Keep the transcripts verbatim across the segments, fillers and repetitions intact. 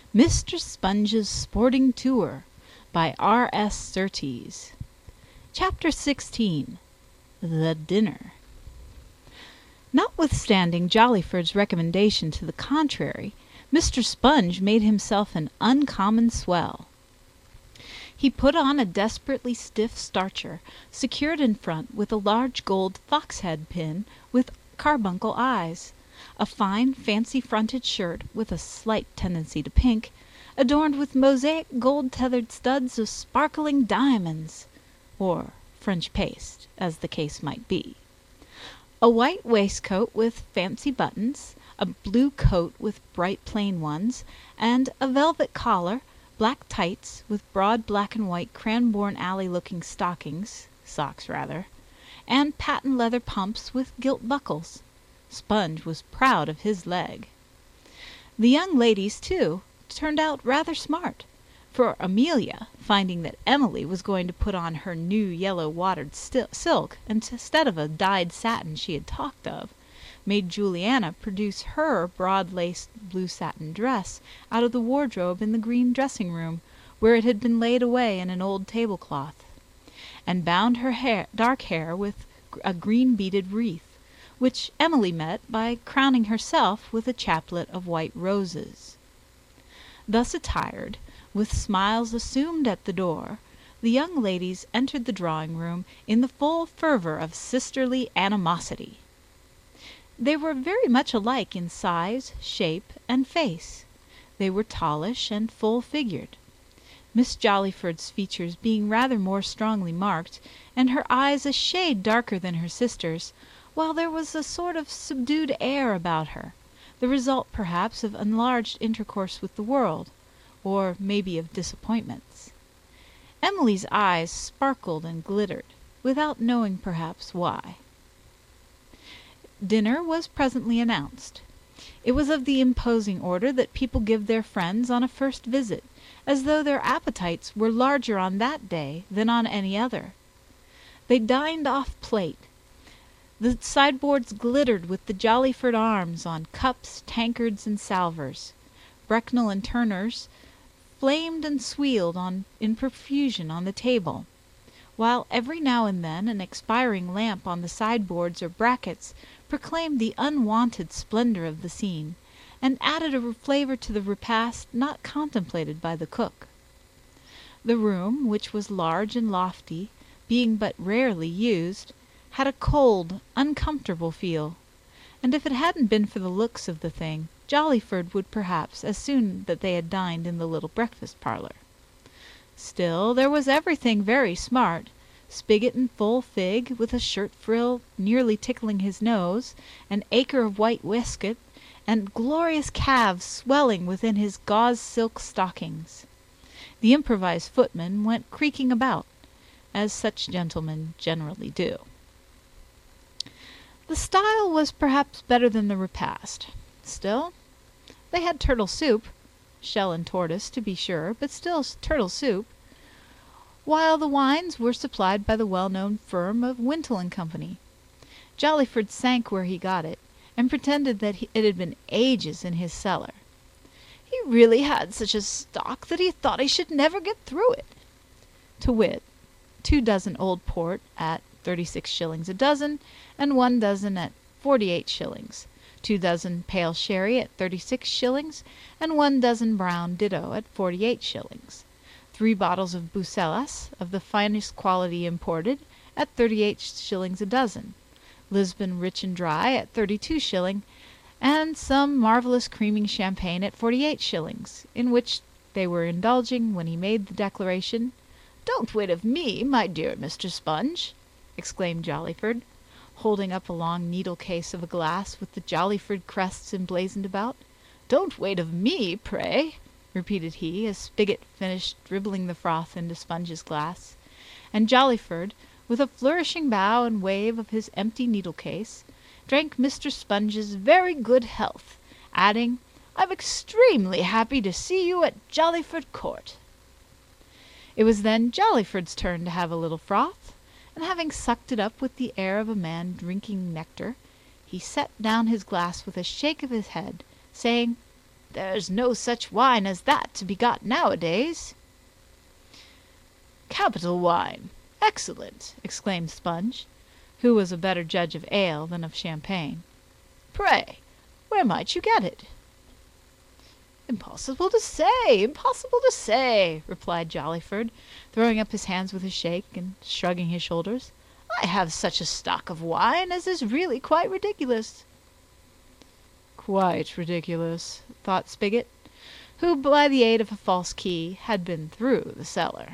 Mister Sponge's Sporting Tour by R S Surtees. Chapter sixteen. The Dinner. Notwithstanding Jollyford's recommendation to the contrary, Mister Sponge made himself an uncommon swell. He put on a desperately stiff starcher, secured in front with a large gold fox-head pin with carbuncle eyes, a fine fancy-fronted shirt with a slight tendency to pink, adorned with mosaic gold-tethered studs of sparkling diamonds, or French paste, as the case might be, a white waistcoat with fancy buttons, a blue coat with bright plain ones, and a velvet collar, black tights with broad black and white Cranbourne Alley-looking stockings, socks rather, and patent leather pumps with gilt buckles. Sponge was proud of his leg. The young ladies, too, turned out rather smart, for Amelia, finding that Emily was going to put on her new yellow watered silk instead of a dyed satin she had talked of, made Juliana produce her broad-laced blue satin dress out of the wardrobe in the green dressing-room, where it had been laid away in an old tablecloth, and bound her hair, dark hair with a green-beaded wreath, which Emily met by crowning herself with a chaplet of white roses. Thus attired, with smiles assumed at the door, the young ladies entered the drawing-room in the full fervor of sisterly animosity. They were very much alike in size, shape, and face. They were tallish and full-figured, Miss Jollyford's features being rather more strongly marked, and her eyes a shade darker than her sister's, while there was a sort of subdued air about her, the result perhaps of enlarged intercourse with the world, or maybe of disappointments. Emily's eyes sparkled and glittered, without knowing perhaps why. Dinner was presently announced. It was of the imposing order that people give their friends on a first visit, as though their appetites were larger on that day than on any other. They dined off plate. The sideboards glittered with the Jollyford arms on cups, tankards, and salvers. Brecknell and Turner's flamed and sweeled on, in profusion on the table, while every now and then an expiring lamp on the sideboards or brackets proclaimed the unwonted splendor of the scene, and added a flavor to the repast not contemplated by the cook. The room, which was large and lofty, being but rarely used, had a cold, uncomfortable feel, and if it hadn't been for the looks of the thing, Jollyford would perhaps as soon that they had dined in the little breakfast parlor. Still, there was everything very smart. Spigot in full fig, with a shirt frill nearly tickling his nose, an acre of white waistcoat, and glorious calves swelling within his gauze silk stockings. The improvised footman went creaking about, as such gentlemen generally do. The style was perhaps better than the repast. Still, they had turtle soup, shell and tortoise to be sure, but still turtle soup, while the wines were supplied by the well-known firm of Wintle and Company. Jollyford sank where he got it, and pretended that he, it had been ages in his cellar. He really had such a stock that he thought he should never get through it. To wit, two dozen old port at thirty-six shillings a dozen, and one dozen at forty-eight shillings, two dozen pale sherry at thirty-six shillings, and one dozen brown ditto at forty-eight shillings, three bottles of Bucellas, of the finest quality imported, at thirty-eight shillings a dozen, Lisbon rich and dry at thirty-two shillings, and some marvellous creaming champagne at forty-eight shillings, in which they were indulging when he made the declaration, "Don't wait of me, my dear Mister Sponge," exclaimed Jollyford, holding up a long needle-case of a glass with the Jollyford crests emblazoned about. "Don't wait of me, pray," repeated he, as Spigot finished dribbling the froth into Sponge's glass, and Jollyford, with a flourishing bow and wave of his empty needle-case, drank Mister Sponge's very good health, adding, "I'm extremely happy to see you at Jollyford Court." It was then Jollyford's turn to have a little froth, and having sucked it up with the air of a man drinking nectar, he set down his glass with a shake of his head, saying, There's no such wine as that to be got nowadays." "Capital wine! Excellent!" exclaimed Sponge, who was a better judge of ale than of champagne. "Pray, where might you get it?" "Impossible to say, impossible to say," replied Jollyford, throwing up his hands with a shake, and shrugging his shoulders. "I have such a stock of wine as is really quite ridiculous." "Quite ridiculous," thought Spigot, who, by the aid of a false key, had been through the cellar.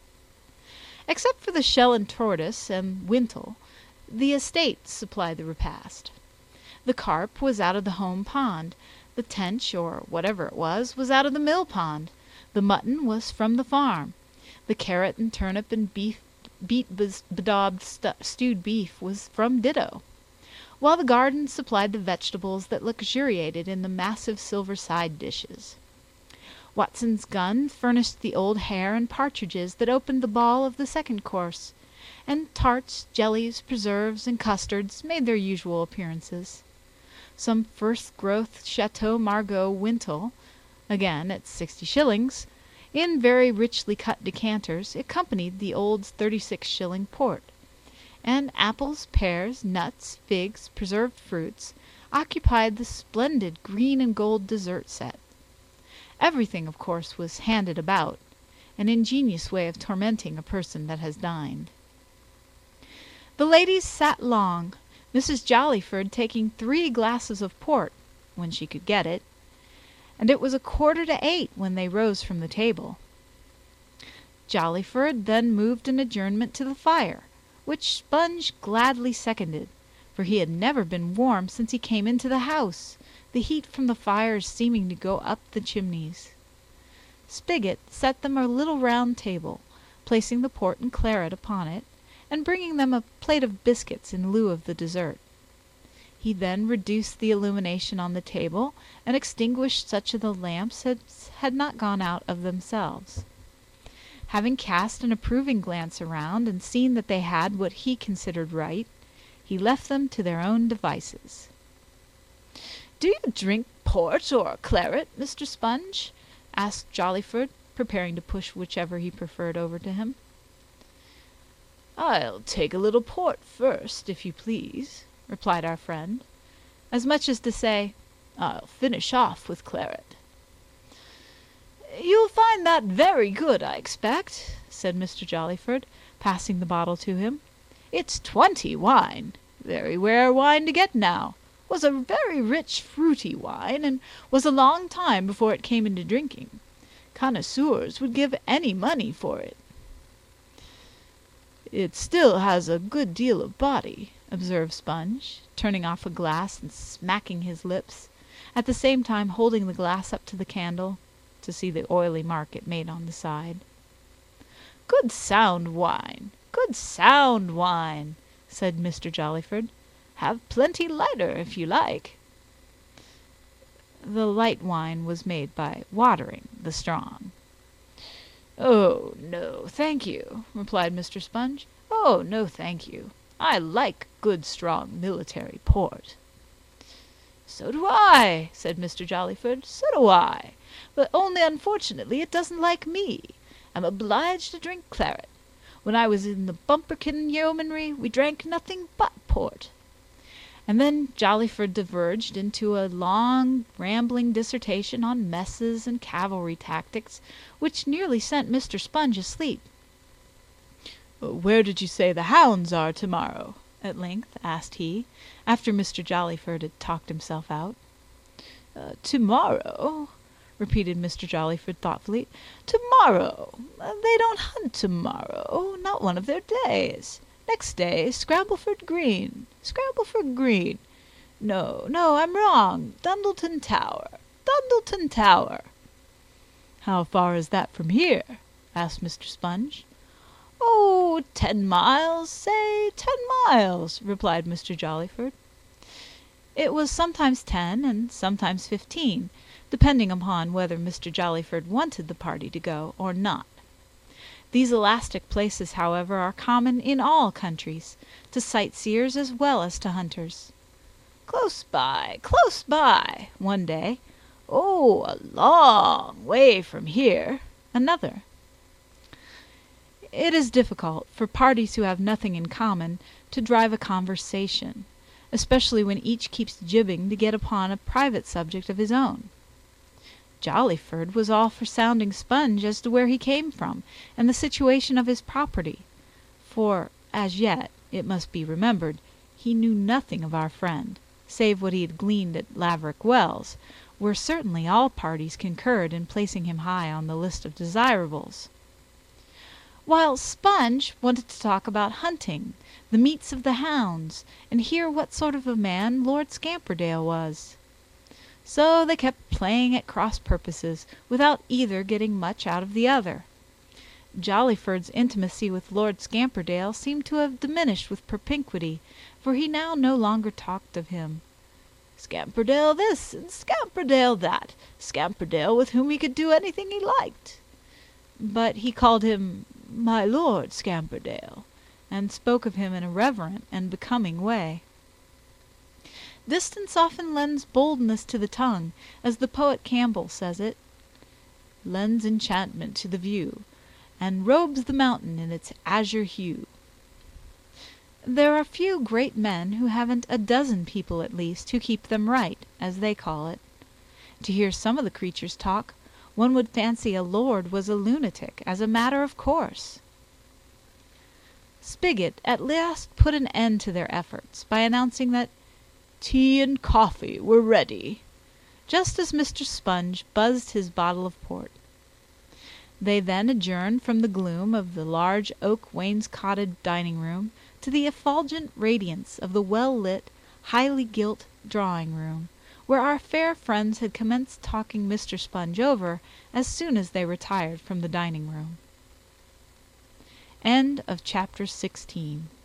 Except for the shell and tortoise and wintle, the estate supplied the repast. The carp was out of the home pond, the tench, or whatever it was, was out of the mill pond, the mutton was from the farm, the carrot and turnip and beef, beet bedaubed stewed beef was from ditto, while the garden supplied the vegetables that luxuriated in the massive silver side dishes. Watson's gun furnished the old hare and partridges that opened the ball of the second course, and tarts, jellies, preserves, and custards made their usual appearances. Some first-growth Chateau Margaux wintle, again at sixty shillings, in very richly cut decanters, accompanied the old thirty-six shilling port, and apples, pears, nuts, figs, preserved fruits, occupied the splendid green and gold dessert set. Everything, of course, was handed about, an ingenious way of tormenting a person that has dined. The ladies sat long, Missus Jollyford taking three glasses of port, when she could get it, and it was a quarter to eight when they rose from the table. Jollyford then moved an adjournment to the fire, which Sponge gladly seconded, for he had never been warm since he came into the house, the heat from the fires seeming to go up the chimneys. Spigot set them a little round table, placing the port and claret upon it, and bringing them a plate of biscuits in lieu of the dessert. He then reduced the illumination on the table, and extinguished such of the lamps as had not gone out of themselves. Having cast an approving glance around, and seen that they had what he considered right, he left them to their own devices. "Do you drink port or claret, Mister Sponge?" asked Jollyford, preparing to push whichever he preferred over to him. "I'll take a little port first, if you please," replied our friend, as much as to say, "I'll finish off with claret." "You'll find that very good, I expect," said Mister Jollyford, passing the bottle to him. "It's twenty wine. Very rare wine to get now. Was a very rich fruity wine, and was a long time before it came into drinking. Connoisseurs would give any money for it." "It still has a good deal of body," observed Sponge, turning off a glass and smacking his lips, at the same time holding the glass up to the candle, to see the oily mark it made on the side. "Good sound wine, good sound wine," said Mister Jollyford. "Have plenty lighter, if you like." The light wine was made by watering the strong. "Oh, no, thank you," replied Mister Sponge. "Oh, no, thank you. I like good, strong military port." "So do I," said Mister Jollyford. "So do I. But only unfortunately it doesn't like me. I'm obliged to drink claret. When I was in the Bumperkin Yeomanry we drank nothing but port." And then Jollyford diverged into a long, rambling dissertation on messes and cavalry tactics, which nearly sent Mister Sponge asleep. "Where did you say the hounds are tomorrow?" at length asked he, after Mister Jollyford had talked himself out. Uh, "Tomorrow?" repeated Mister Jollyford thoughtfully. "Tomorrow? They don't hunt tomorrow, not one of their days. Next day, Scrambleford Green, Scrambleford Green. No, no, I'm wrong. Dundleton Tower, Dundleton Tower." "How far is that from here?" asked Mister Sponge. "Oh, ten miles, say ten miles," replied Mister Jollyford. It was sometimes ten and sometimes fifteen, depending upon whether Mister Jollyford wanted the party to go or not. These elastic places, however, are common in all countries, to sightseers as well as to hunters. "Close by, close by," one day, "Oh, a long way from here." Another. It is difficult for parties who have nothing in common to drive a conversation, especially when each keeps jibbing to get upon a private subject of his own. Jollyford was all for sounding Sponge as to where he came from, and the situation of his property; for, as yet, it must be remembered, he knew nothing of our friend, save what he had gleaned at Laverick Wells, where certainly all parties concurred in placing him high on the list of desirables; while Sponge wanted to talk about hunting, the meets of the hounds, and hear what sort of a man Lord Scamperdale was. So they kept playing at cross purposes, without either getting much out of the other. Jollyford's intimacy with Lord Scamperdale seemed to have diminished with propinquity, for he now no longer talked of him. Scamperdale this, and Scamperdale that, Scamperdale with whom he could do anything he liked. But he called him "my Lord Scamperdale," and spoke of him in a reverent and becoming way. Distance often lends boldness to the tongue, as the poet Campbell says it— "Lends enchantment to the view, and robes the mountain in its azure hue." There are few great men who haven't a dozen people at least who keep them right, as they call it. To hear some of the creatures talk, one would fancy a lord was a lunatic, as a matter of course. Spigot at last put an end to their efforts by announcing that tea and coffee were ready, just as Mister Sponge buzzed his bottle of port. They then adjourned from the gloom of the large oak wainscoted dining-room to the effulgent radiance of the well-lit, highly gilt drawing-room, where our fair friends had commenced talking Mister Sponge over as soon as they retired from the dining-room. End of chapter sixteen.